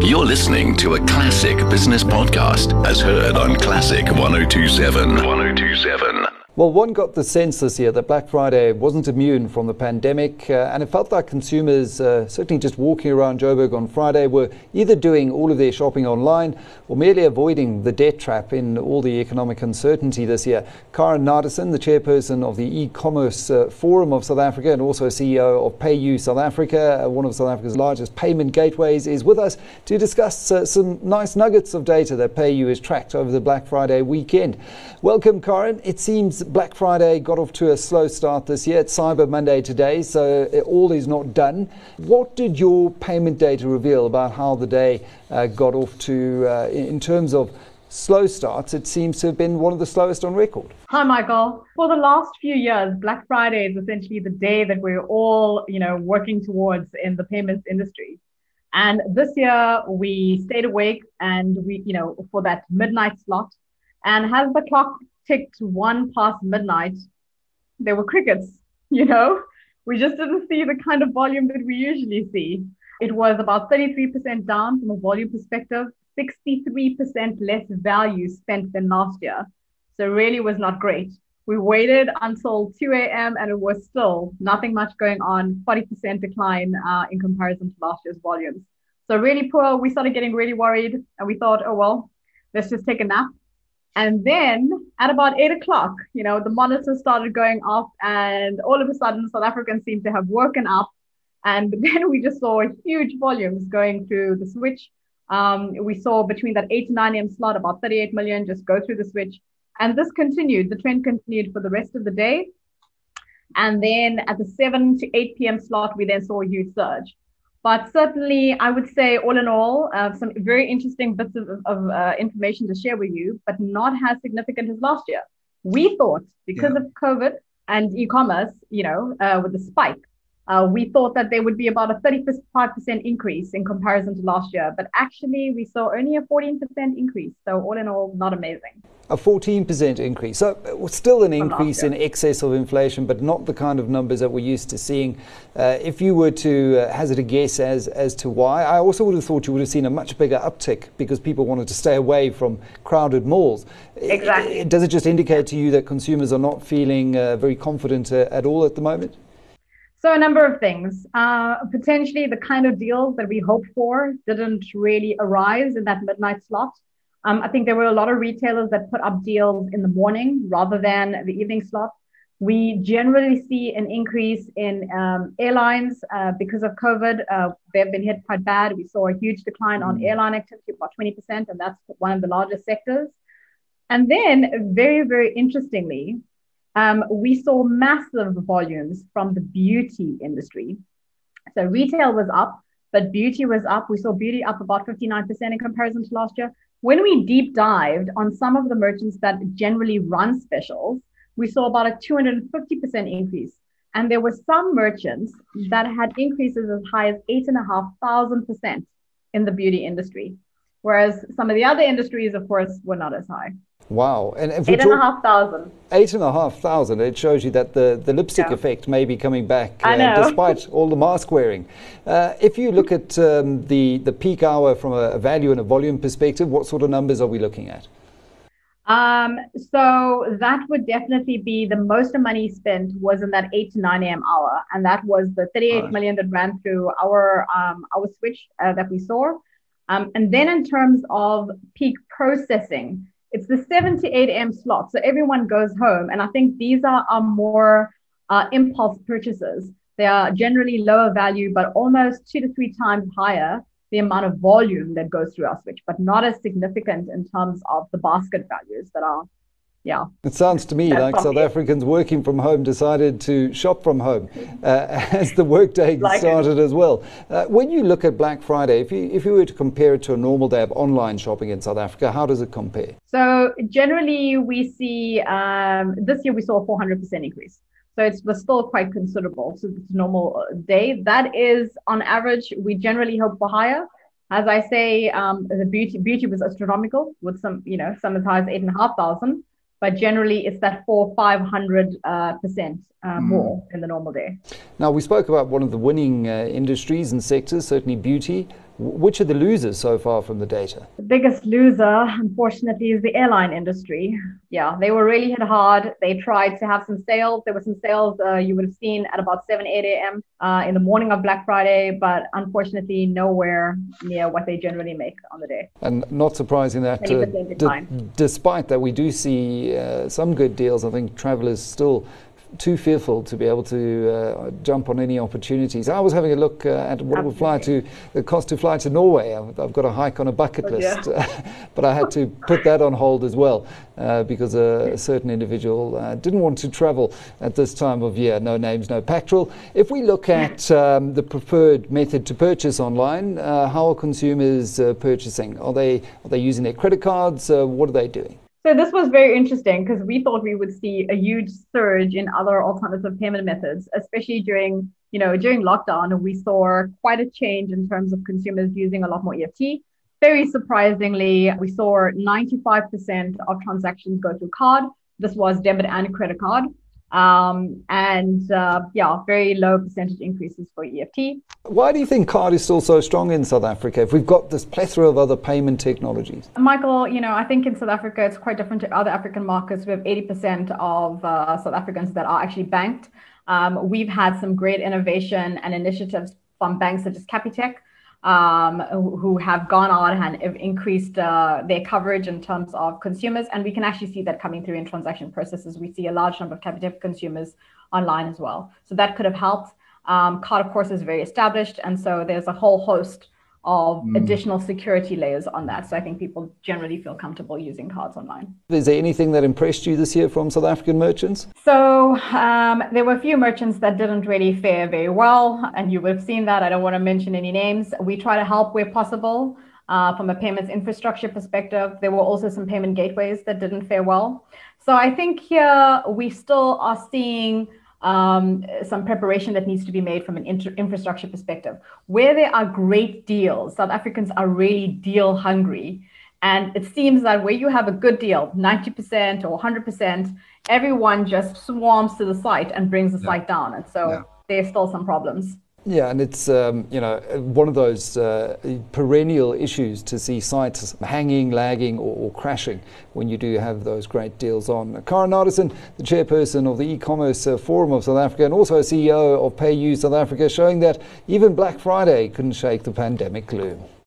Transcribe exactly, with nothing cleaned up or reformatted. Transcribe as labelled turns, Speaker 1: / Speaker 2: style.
Speaker 1: You're listening to a classic business podcast as heard on Classic one oh two point seven. one oh two point seven.
Speaker 2: Well, one got the sense this year that Black Friday wasn't immune from the pandemic, uh, and it felt like consumers, uh, certainly just walking around Joburg on Friday, were either doing all of their shopping online or merely avoiding the debt trap in all the economic uncertainty this year. Karen Nadesan, the chairperson of the e-commerce uh, Forum of South Africa and also C E O of PayU South Africa, uh, one of South Africa's largest payment gateways, is with us to discuss uh, some nice nuggets of data that PayU has tracked over the Black Friday weekend. Welcome, Karen. It seems Black Friday got off to a slow start this year. It's Cyber Monday today, so all is not done. What did your payment data reveal about how the day uh, got off to, uh, in terms of slow starts? It seems to have been one of the slowest on record.
Speaker 3: Hi, Michael. For the last few years, Black Friday is essentially the day that we're all, you know, working towards in the payments industry. And this year we stayed awake and we, you know, for that midnight slot. And as the clock ticked one past midnight, there were crickets, you know. We just didn't see the kind of volume that we usually see. It was about thirty-three percent down from a volume perspective, sixty-three percent less value spent than last year. So really was not great. We waited until two a.m. and it was still nothing much going on, forty percent decline uh, in comparison to last year's volumes. So really poor. We started getting really worried and we thought, oh, well, let's just take a nap. And then at about eight o'clock, you know, the monitor started going off and all of a sudden South Africans seemed to have woken up. And then we just saw huge volumes going through the switch. Um, we saw between that eight to nine a.m. slot, about thirty-eight million just go through the switch. And this continued, the trend continued for the rest of the day. And then at the seven to eight p.m. slot, we then saw a huge surge. But certainly, I would say, all in all, uh, some very interesting bits of, of uh, information to share with you, but not as significant as last year. We thought, because yeah. of COVID and e-commerce, you know, uh, with the spike, uh, we thought that there would be about a thirty-five percent increase in comparison to last year. But actually, we saw only a fourteen percent increase. So all in all, not amazing.
Speaker 2: A fourteen percent increase. So still an increase in excess of inflation, but not the kind of numbers that we're used to seeing. Uh, if you were to uh, hazard a guess as, as to why, I also would have thought you would have seen a much bigger uptick because people wanted to stay away from crowded malls.
Speaker 3: Exactly.
Speaker 2: It, does it just indicate to you that consumers are not feeling uh, very confident uh, at all at the moment?
Speaker 3: So a number of things. Uh, potentially the kind of deals that we hoped for didn't really arise in that midnight slot. Um, I think there were a lot of retailers that put up deals in the morning rather than the evening slot. We generally see an increase in um, airlines uh, because of COVID. Uh, they've been hit quite bad. We saw a huge decline on airline activity, about twenty percent, and that's one of the largest sectors. And then, very, very interestingly, um, we saw massive volumes from the beauty industry. So retail was up, but beauty was up. We saw beauty up about fifty-nine percent in comparison to last year. When we deep dived on some of the merchants that generally run specials, we saw about a two hundred fifty percent increase. And there were some merchants that had increases as high as eight and a half thousand percent in the beauty industry. Whereas some of the other industries, of course, were not as high.
Speaker 2: Wow. And if
Speaker 3: eight and a half thousand.
Speaker 2: Eight and a half thousand. It shows you that the, the lipstick yeah. effect may be coming back uh, despite all the mask wearing. Uh, if you look at um, the, the peak hour from a, a value and a volume perspective, what sort of numbers are we looking at?
Speaker 3: Um, so that would definitely be the most of money spent was in that eight to nine a.m. hour. And that was the thirty-eight right. million that ran through our, um, our switch uh, that we saw. Um, and then in terms of peak processing, it's the seven to eight a.m. slot. So everyone goes home. And I think these are, are more uh, impulse purchases. They are generally lower value, but almost two to three times higher the amount of volume that goes through our switch, but not as significant in terms of the basket values that are, yeah.
Speaker 2: It sounds to me That's like South Africans working from home decided to shop from home uh, as the workday like started it. as well. Uh, when you look at Black Friday, if you if you were to compare it to a normal day of online shopping in South Africa, how does it compare?
Speaker 3: So generally we see, um, this year we saw a four hundred percent increase. So it was still quite considerable. So it's a normal day. That is on average, we generally hope for higher. As I say, um, the beauty beauty was astronomical with some, you know, some as high as eight and a half thousand. But generally, it's that four, five hundred uh, percent uh, mm. more than the normal day.
Speaker 2: Now, we spoke about one of the winning uh, industries and sectors, certainly beauty. Which are the losers so far from the data?
Speaker 3: The biggest loser, unfortunately, is the airline industry. Yeah, they were really hit hard. They tried to have some sales. There were some sales uh, you would have seen at about seven, eight a.m. Uh, in the morning of Black Friday, but unfortunately nowhere near what they generally make on the day.
Speaker 2: And not surprising that uh, d- despite that we do see uh, some good deals, I think travelers still too fearful to be able to uh, jump on any opportunities. I was having a look uh, at what it would fly to, the cost to fly to Norway. I've, I've got a hike on a bucket
Speaker 3: oh,
Speaker 2: list,
Speaker 3: yeah.
Speaker 2: but I had to put that on hold as well uh, because a, a certain individual uh, didn't want to travel at this time of year. No names, no pactrol. If we look at um, the preferred method to purchase online, uh, how are consumers uh, purchasing? Are they are they using their credit cards? Uh, what are they doing?
Speaker 3: So this was very interesting because we thought we would see a huge surge in other alternative payment methods, especially during, you know, during lockdown. We saw quite a change in terms of consumers using a lot more E F T. Very surprisingly, we saw ninety-five percent of transactions go through card. This was debit and credit card. Um, and uh, yeah, very low percentage increases for E F T.
Speaker 2: Why do you think card is still so strong in South Africa if we've got this plethora of other payment technologies?
Speaker 3: Michael, you know, I think in South Africa, it's quite different to other African markets. We have eighty percent of uh, South Africans that are actually banked. Um, we've had some great innovation and initiatives from banks such as Capitec, um, who have gone on and have increased uh, their coverage in terms of consumers. And we can actually see that coming through in transaction processes. We see a large number of Capitec consumers online as well. So that could have helped. Um, card, of course, is very established. And so there's a whole host of mm. additional security layers on that. So I think people generally feel comfortable using cards online.
Speaker 2: Is there anything that impressed you this year from South African merchants?
Speaker 3: So um, there were a few merchants that didn't really fare very well, and you would have seen that. I don't want to mention any names. We try to help where possible uh, from a payments infrastructure perspective. There were also some payment gateways that didn't fare well. So I think here we still are seeing Um, some preparation that needs to be made from an inter- infrastructure perspective. Where there are great deals, South Africans are really deal hungry. And it seems that where you have a good deal, ninety percent or one hundred percent, everyone just swarms to the site and brings the yeah. site down. And so yeah. there's still some problems.
Speaker 2: Yeah, and it's um, you know one of those uh, perennial issues to see sites hanging, lagging, or, or crashing when you do have those great deals on. Karen Nadesan, the chairperson of the E-commerce uh, Forum of South Africa, and also C E O of PayU South Africa, showing that even Black Friday couldn't shake the pandemic gloom.